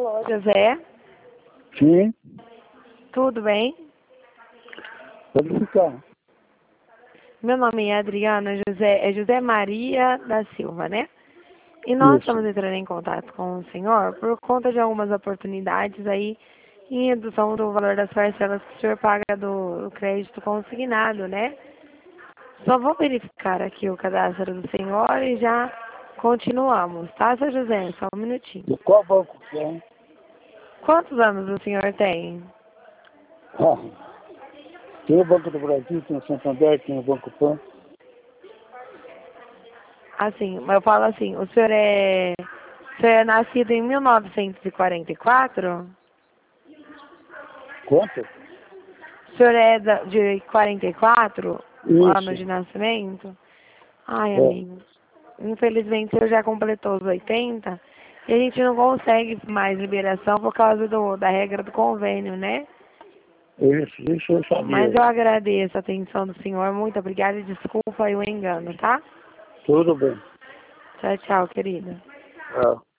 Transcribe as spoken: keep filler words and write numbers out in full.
Alô, José? Sim, Tudo bem? pode ficar. Meu nome é Adriana José, é José Maria da Silva, né? E nós Isso. estamos entrando em contato com o senhor por conta de algumas oportunidades aí em redução do valor das parcelas que o senhor paga do crédito consignado, né? Só vou verificar aqui o cadastro do senhor e já continuamos, tá, seu José? Só um minutinho. De qual banco que é? Quantos anos o senhor tem? Ah, tem o Banco do Brasil, tem o Santander, tem o Banco Pan. Assim, mas eu falo assim, o senhor é, o senhor é nascido em mil novecentos e quarenta e quatro? Quanto? O senhor é da- de quarenta e quatro, o ano de Isso. nascimento? Ai, É. amigo, infelizmente o senhor já completou os oitenta e a gente não consegue mais liberação por causa do, da regra do convênio, né? Isso, isso eu Mas sabia. eu agradeço a atenção do senhor, muito obrigada e desculpa aí o engano, tá? Tudo bem. Tchau, tchau, querida. Ah.